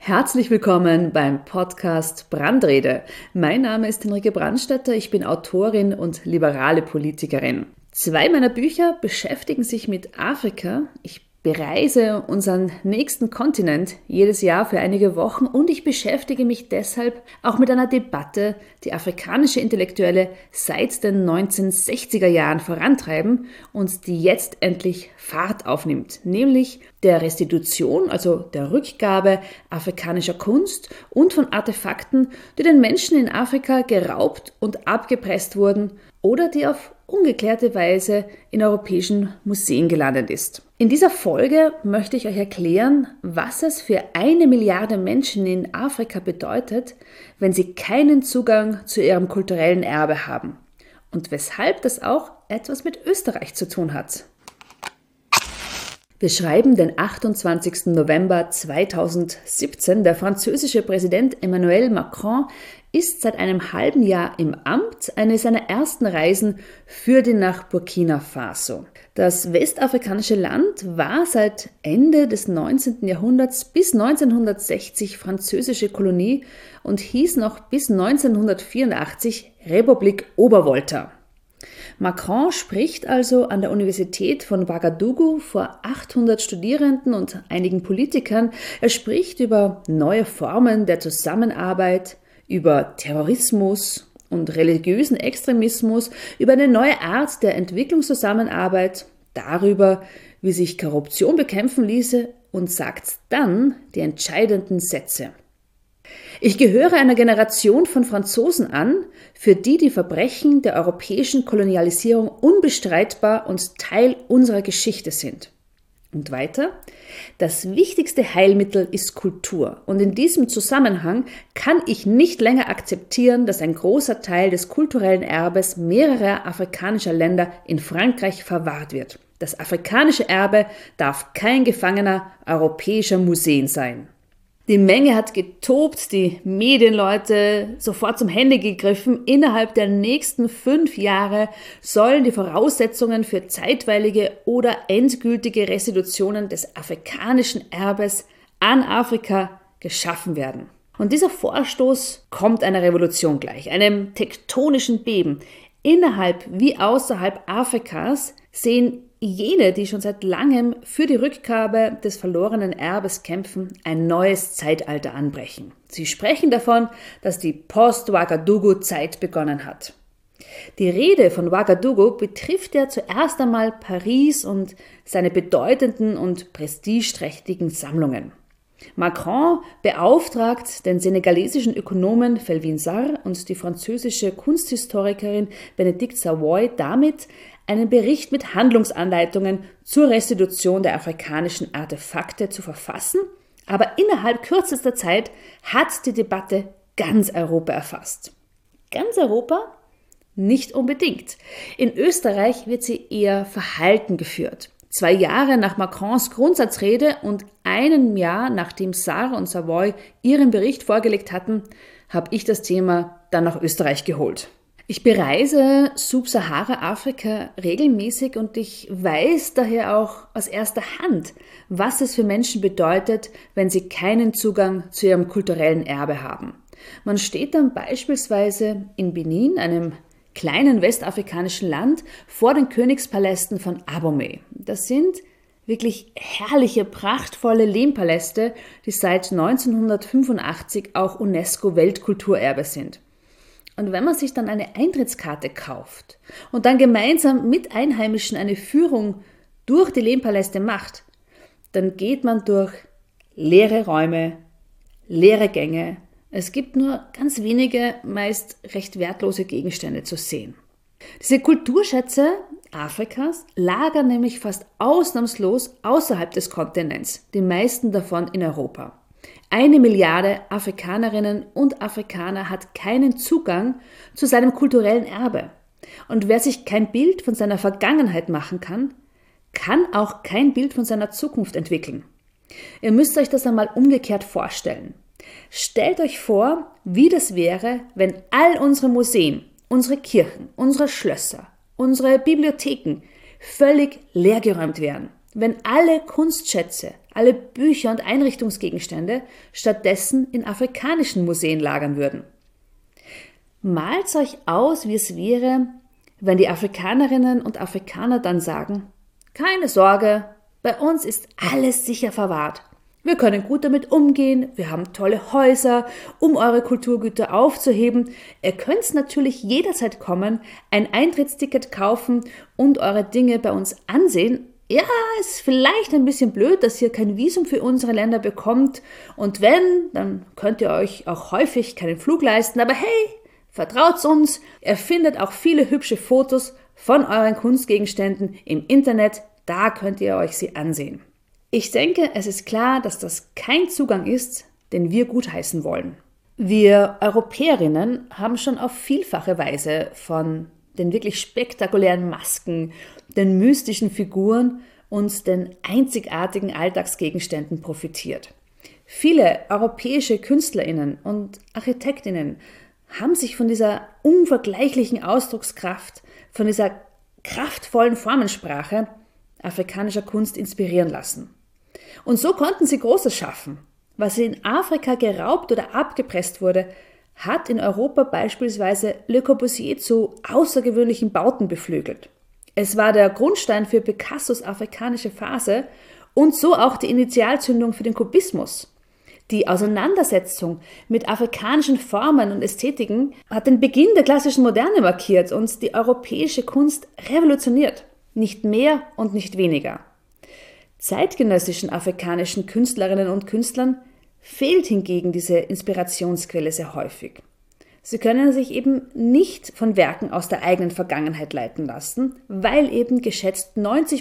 Herzlich willkommen beim Podcast Brandrede. Mein Name ist Henrike Brandstätter, ich bin Autorin und liberale Politikerin. 2 meiner Bücher beschäftigen sich mit Afrika. Ich bereise unseren nächsten Kontinent jedes Jahr für einige Wochen und ich beschäftige mich deshalb auch mit einer Debatte, die afrikanische Intellektuelle seit den 1960er Jahren vorantreiben und die jetzt endlich Fahrt aufnimmt, nämlich der Restitution, also der Rückgabe afrikanischer Kunst und von Artefakten, die den Menschen in Afrika geraubt und abgepresst wurden oder die auf ungeklärte Weise in europäischen Museen gelandet ist. In dieser Folge möchte ich euch erklären, was es für 1 Milliarde Menschen in Afrika bedeutet, wenn sie keinen Zugang zu ihrem kulturellen Erbe haben und weshalb das auch etwas mit Österreich zu tun hat. Wir schreiben den 28. November 2017. Der französische Präsident Emmanuel Macron ist seit einem halben Jahr im Amt. Eine seiner ersten Reisen führte nach Burkina Faso. Das westafrikanische Land war seit Ende des 19. Jahrhunderts bis 1960 französische Kolonie und hieß noch bis 1984 Republik Obervolta. Macron spricht also an der Universität von Ouagadougou vor 800 Studierenden und einigen Politikern. Er spricht über neue Formen der Zusammenarbeit, über Terrorismus und religiösen Extremismus, über eine neue Art der Entwicklungszusammenarbeit, darüber, wie sich Korruption bekämpfen ließe und sagt dann die entscheidenden Sätze. Ich gehöre einer Generation von Franzosen an, für die die Verbrechen der europäischen Kolonialisierung unbestreitbar und Teil unserer Geschichte sind. Und weiter, das wichtigste Heilmittel ist Kultur. Und in diesem Zusammenhang kann ich nicht länger akzeptieren, dass ein großer Teil des kulturellen Erbes mehrerer afrikanischer Länder in Frankreich verwahrt wird. Das afrikanische Erbe darf kein Gefangener europäischer Museen sein. Die Menge hat getobt, die Medienleute sofort zum Handy gegriffen. Innerhalb der nächsten 5 Jahre sollen die Voraussetzungen für zeitweilige oder endgültige Restitutionen des afrikanischen Erbes an Afrika geschaffen werden. Und dieser Vorstoß kommt einer Revolution gleich, einem tektonischen Beben. Innerhalb wie außerhalb Afrikas sehen jene, die schon seit langem für die Rückgabe des verlorenen Erbes kämpfen, ein neues Zeitalter anbrechen. Sie sprechen davon, dass die Post-Ouagadougou-Zeit begonnen hat. Die Rede von Ouagadougou betrifft ja zuerst einmal Paris und seine bedeutenden und prestigeträchtigen Sammlungen. Macron beauftragt den senegalesischen Ökonomen Felwine Sarr und die französische Kunsthistorikerin Bénédicte Savoy damit, einen Bericht mit Handlungsanleitungen zur Restitution der afrikanischen Artefakte zu verfassen, aber innerhalb kürzester Zeit hat die Debatte ganz Europa erfasst. Ganz Europa? Nicht unbedingt. In Österreich wird sie eher verhalten geführt. 2 Jahre nach Macrons Grundsatzrede und 1 Jahr nachdem Sarr und Savoy ihren Bericht vorgelegt hatten, habe ich das Thema dann nach Österreich geholt. Ich bereise Subsahara-Afrika regelmäßig und ich weiß daher auch aus erster Hand, was es für Menschen bedeutet, wenn sie keinen Zugang zu ihrem kulturellen Erbe haben. Man steht dann beispielsweise in Benin, einem kleinen westafrikanischen Land, vor den Königspalästen von Abomey. Das sind wirklich herrliche, prachtvolle Lehmpaläste, die seit 1985 auch UNESCO-Weltkulturerbe sind. Und wenn man sich dann eine Eintrittskarte kauft und dann gemeinsam mit Einheimischen eine Führung durch die Lehmpaläste macht, dann geht man durch leere Räume, leere Gänge. Es gibt nur ganz wenige, meist recht wertlose Gegenstände zu sehen. Diese Kulturschätze Afrikas lagern nämlich fast ausnahmslos außerhalb des Kontinents, die meisten davon in Europa. 1 Milliarde Afrikanerinnen und Afrikaner hat keinen Zugang zu seinem kulturellen Erbe. Und wer sich kein Bild von seiner Vergangenheit machen kann, kann auch kein Bild von seiner Zukunft entwickeln. Ihr müsst euch das einmal umgekehrt vorstellen. Stellt euch vor, wie das wäre, wenn all unsere Museen, unsere Kirchen, unsere Schlösser, unsere Bibliotheken völlig leergeräumt wären. Wenn alle Kunstschätze, alle Bücher und Einrichtungsgegenstände stattdessen in afrikanischen Museen lagern würden. Malt euch aus, wie es wäre, wenn die Afrikanerinnen und Afrikaner dann sagen: Keine Sorge, bei uns ist alles sicher verwahrt. Wir können gut damit umgehen, wir haben tolle Häuser, um eure Kulturgüter aufzuheben. Ihr könnt natürlich jederzeit kommen, ein Eintrittsticket kaufen und eure Dinge bei uns ansehen. Ja, ist vielleicht ein bisschen blöd, dass ihr kein Visum für unsere Länder bekommt. Und wenn, dann könnt ihr euch auch häufig keinen Flug leisten. Aber hey, vertraut uns, ihr findet auch viele hübsche Fotos von euren Kunstgegenständen im Internet. Da könnt ihr euch sie ansehen. Ich denke, es ist klar, dass das kein Zugang ist, den wir gutheißen wollen. Wir Europäerinnen haben schon auf vielfache Weise von den wirklich spektakulären Masken, den mystischen Figuren und den einzigartigen Alltagsgegenständen profitiert. Viele europäische KünstlerInnen und ArchitektInnen haben sich von dieser unvergleichlichen Ausdruckskraft, von dieser kraftvollen Formensprache afrikanischer Kunst inspirieren lassen. Und so konnten sie Großes schaffen. Was in Afrika geraubt oder abgepresst wurde, hat in Europa beispielsweise Le Corbusier zu außergewöhnlichen Bauten beflügelt. Es war der Grundstein für Picassos afrikanische Phase und so auch die Initialzündung für den Kubismus. Die Auseinandersetzung mit afrikanischen Formen und Ästhetiken hat den Beginn der klassischen Moderne markiert und die europäische Kunst revolutioniert. Nicht mehr und nicht weniger. Zeitgenössischen afrikanischen Künstlerinnen und Künstlern fehlt hingegen diese Inspirationsquelle sehr häufig. Sie können sich eben nicht von Werken aus der eigenen Vergangenheit leiten lassen, weil eben geschätzt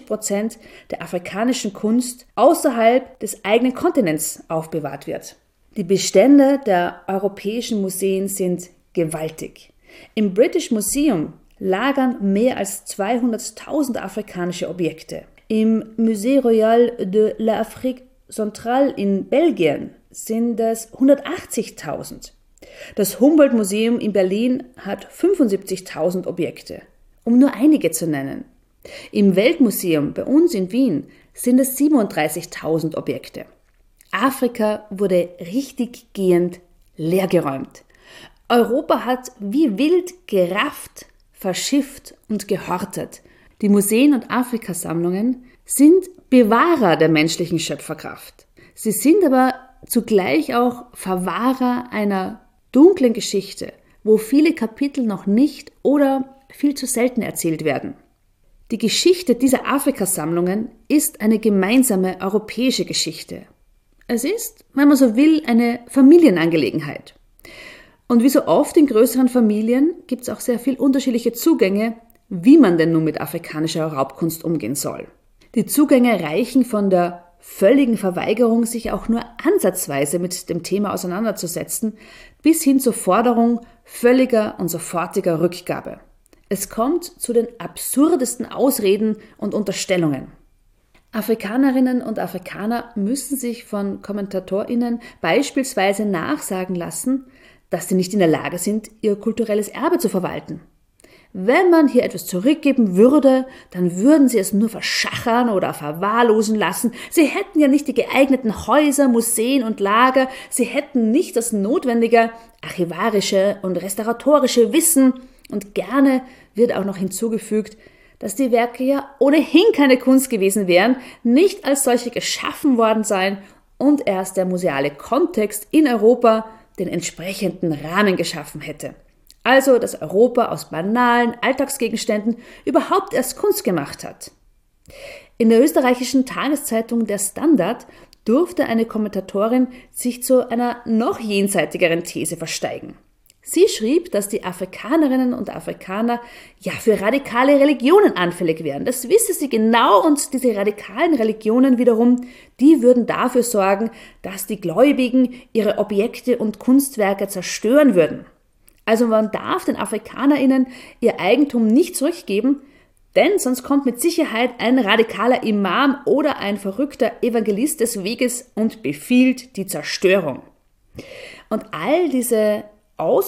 90% der afrikanischen Kunst außerhalb des eigenen Kontinents aufbewahrt wird. Die Bestände der europäischen Museen sind gewaltig. Im British Museum lagern mehr als 200.000 afrikanische Objekte. Im Musée Royal de l'Afrique Centrale in Belgien sind es 180.000. Das Humboldt-Museum in Berlin hat 75.000 Objekte, um nur einige zu nennen. Im Weltmuseum bei uns in Wien sind es 37.000 Objekte. Afrika wurde richtiggehend leergeräumt. Europa hat wie wild gerafft, verschifft und gehortet. Die Museen und Afrikasammlungen sind Bewahrer der menschlichen Schöpferkraft. Sie sind aber zugleich auch Verwahrer einer dunklen Geschichte, wo viele Kapitel noch nicht oder viel zu selten erzählt werden. Die Geschichte dieser Afrikasammlungen ist eine gemeinsame europäische Geschichte. Es ist, wenn man so will, eine Familienangelegenheit. Und wie so oft in größeren Familien gibt es auch sehr viel unterschiedliche Zugänge, wie man denn nun mit afrikanischer Raubkunst umgehen soll. Die Zugänge reichen von der völligen Verweigerung, sich auch nur ansatzweise mit dem Thema auseinanderzusetzen, bis hin zur Forderung völliger und sofortiger Rückgabe. Es kommt zu den absurdesten Ausreden und Unterstellungen. Afrikanerinnen und Afrikaner müssen sich von KommentatorInnen beispielsweise nachsagen lassen, dass sie nicht in der Lage sind, ihr kulturelles Erbe zu verwalten. Wenn man hier etwas zurückgeben würde, dann würden sie es nur verschachern oder verwahrlosen lassen. Sie hätten ja nicht die geeigneten Häuser, Museen und Lager. Sie hätten nicht das notwendige archivarische und restauratorische Wissen. Und gerne wird auch noch hinzugefügt, dass die Werke ja ohnehin keine Kunst gewesen wären, nicht als solche geschaffen worden seien und erst der museale Kontext in Europa den entsprechenden Rahmen geschaffen hätte. Also, dass Europa aus banalen Alltagsgegenständen überhaupt erst Kunst gemacht hat. In der österreichischen Tageszeitung Der Standard durfte eine Kommentatorin sich zu einer noch jenseitigeren These versteigen. Sie schrieb, dass die Afrikanerinnen und Afrikaner ja für radikale Religionen anfällig wären. Das wisse sie genau und diese radikalen Religionen wiederum, die würden dafür sorgen, dass die Gläubigen ihre Objekte und Kunstwerke zerstören würden. Also man darf den AfrikanerInnen ihr Eigentum nicht zurückgeben, denn sonst kommt mit Sicherheit ein radikaler Imam oder ein verrückter Evangelist des Weges und befiehlt die Zerstörung. Und all diese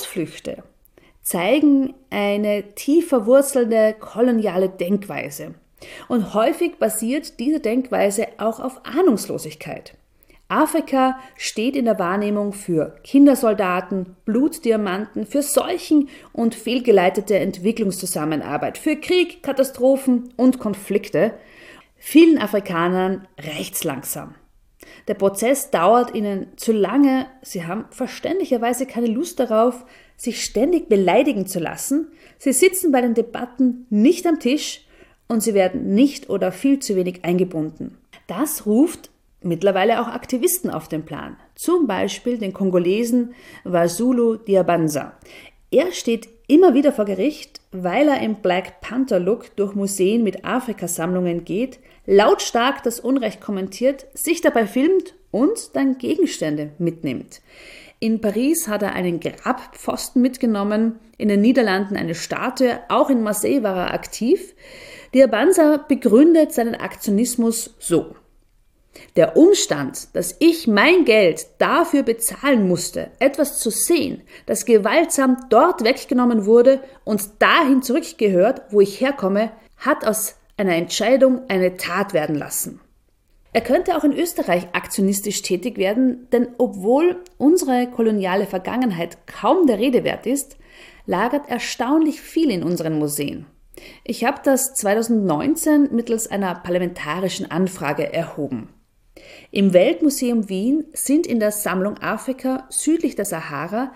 Ausflüchte zeigen eine tief verwurzelte koloniale Denkweise. Und häufig basiert diese Denkweise auch auf Ahnungslosigkeit. Afrika steht in der Wahrnehmung für Kindersoldaten, Blutdiamanten, für Seuchen und fehlgeleitete Entwicklungszusammenarbeit, für Krieg, Katastrophen und Konflikte. Vielen Afrikanern reicht's langsam. Der Prozess dauert ihnen zu lange, sie haben verständlicherweise keine Lust darauf, sich ständig beleidigen zu lassen, sie sitzen bei den Debatten nicht am Tisch und sie werden nicht oder viel zu wenig eingebunden. Das ruft mittlerweile auch Aktivisten auf den Plan, zum Beispiel den Kongolesen Wasulu Diabanza. Er steht immer wieder vor Gericht, weil er im Black Panther-Look durch Museen mit Afrika-Sammlungen geht, lautstark das Unrecht kommentiert, sich dabei filmt und dann Gegenstände mitnimmt. In Paris hat er einen Grabpfosten mitgenommen, in den Niederlanden eine Statue, auch in Marseille war er aktiv. Diabanza begründet seinen Aktionismus so: Der Umstand, dass ich mein Geld dafür bezahlen musste, etwas zu sehen, das gewaltsam dort weggenommen wurde und dahin zurückgehört, wo ich herkomme, hat aus einer Entscheidung eine Tat werden lassen. Er könnte auch in Österreich aktionistisch tätig werden, denn obwohl unsere koloniale Vergangenheit kaum der Rede wert ist, lagert erstaunlich viel in unseren Museen. Ich habe das 2019 mittels einer parlamentarischen Anfrage erhoben. Im Weltmuseum Wien sind in der Sammlung Afrika südlich der Sahara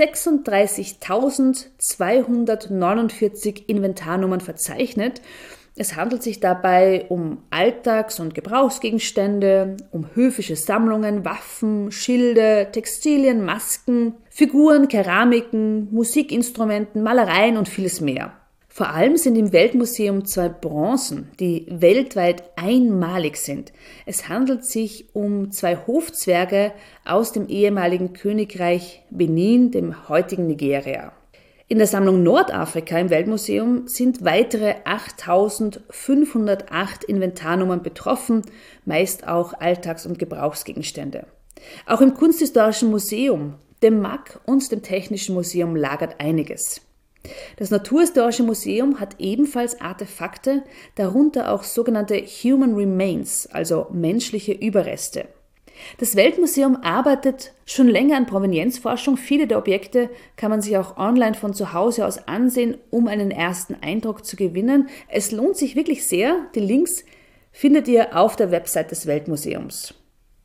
36.249 Inventarnummern verzeichnet. Es handelt sich dabei um Alltags- und Gebrauchsgegenstände, um höfische Sammlungen, Waffen, Schilde, Textilien, Masken, Figuren, Keramiken, Musikinstrumenten, Malereien und vieles mehr. Vor allem sind im Weltmuseum 2 Bronzen, die weltweit einmalig sind. Es handelt sich um 2 Hofzwerge aus dem ehemaligen Königreich Benin, dem heutigen Nigeria. In der Sammlung Nordafrika im Weltmuseum sind weitere 8.508 Inventarnummern betroffen, meist auch Alltags- und Gebrauchsgegenstände. Auch im Kunsthistorischen Museum, dem MAK und dem Technischen Museum lagert einiges. Das Naturhistorische Museum hat ebenfalls Artefakte, darunter auch sogenannte Human Remains, also menschliche Überreste. Das Weltmuseum arbeitet schon länger an Provenienzforschung. Viele der Objekte kann man sich auch online von zu Hause aus ansehen, um einen ersten Eindruck zu gewinnen. Es lohnt sich wirklich sehr. Die Links findet ihr auf der Website des Weltmuseums.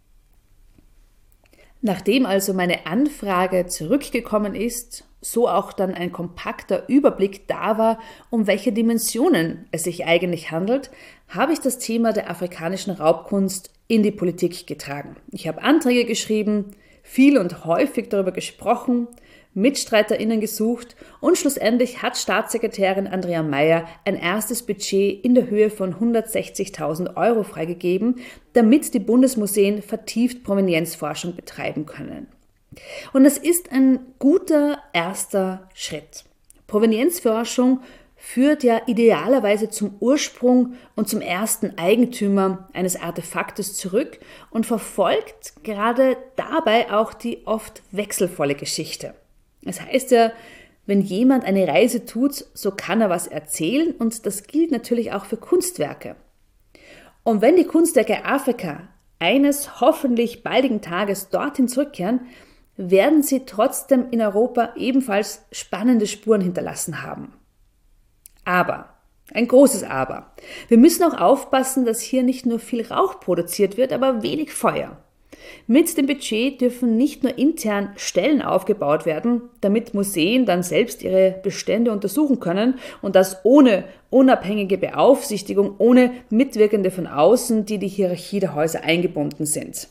Nachdem also meine Anfrage zurückgekommen ist, so auch dann ein kompakter Überblick da war, um welche Dimensionen es sich eigentlich handelt, habe ich das Thema der afrikanischen Raubkunst in die Politik getragen. Ich habe Anträge geschrieben, viel und häufig darüber gesprochen, MitstreiterInnen gesucht und schlussendlich hat Staatssekretärin Andrea Meier ein erstes Budget in der Höhe von 160.000 Euro freigegeben, damit die Bundesmuseen vertieft Provenienzforschung betreiben können. Und es ist ein guter erster Schritt. Provenienzforschung führt ja idealerweise zum Ursprung und zum ersten Eigentümer eines Artefaktes zurück und verfolgt gerade dabei auch die oft wechselvolle Geschichte. Es heißt ja, wenn jemand eine Reise tut, so kann er was erzählen und das gilt natürlich auch für Kunstwerke. Und wenn die Kunstwerke Afrika eines hoffentlich baldigen Tages dorthin zurückkehren, werden sie trotzdem in Europa ebenfalls spannende Spuren hinterlassen haben. Aber, ein großes Aber, wir müssen auch aufpassen, dass hier nicht nur viel Rauch produziert wird, aber wenig Feuer. Mit dem Budget dürfen nicht nur intern Stellen aufgebaut werden, damit Museen dann selbst ihre Bestände untersuchen können und das ohne unabhängige Beaufsichtigung, ohne Mitwirkende von außen, die Hierarchie der Häuser eingebunden sind.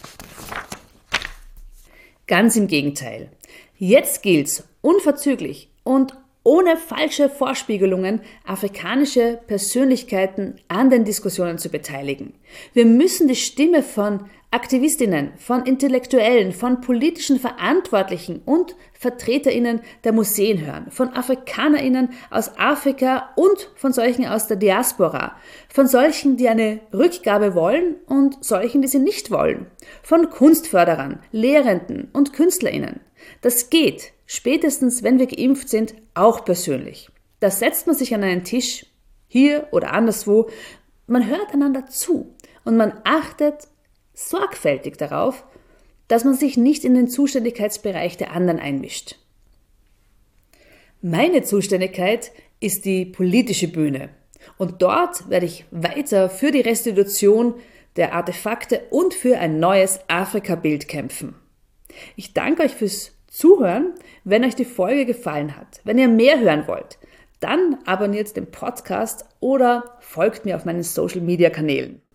Ganz im Gegenteil. Jetzt gilt's, unverzüglich und ohne falsche Vorspiegelungen afrikanische Persönlichkeiten an den Diskussionen zu beteiligen. Wir müssen die Stimme von Aktivistinnen, von Intellektuellen, von politischen Verantwortlichen und VertreterInnen der Museen hören, von AfrikanerInnen aus Afrika und von solchen aus der Diaspora, von solchen, die eine Rückgabe wollen und solchen, die sie nicht wollen, von Kunstförderern, Lehrenden und KünstlerInnen. Das geht, spätestens wenn wir geimpft sind, auch persönlich. Da setzt man sich an einen Tisch, hier oder anderswo. Man hört einander zu und man achtet sorgfältig darauf, dass man sich nicht in den Zuständigkeitsbereich der anderen einmischt. Meine Zuständigkeit ist die politische Bühne und dort werde ich weiter für die Restitution der Artefakte und für ein neues Afrika-Bild kämpfen. Ich danke euch fürs Zuhören. Wenn euch die Folge gefallen hat, wenn ihr mehr hören wollt, dann abonniert den Podcast oder folgt mir auf meinen Social-Media-Kanälen.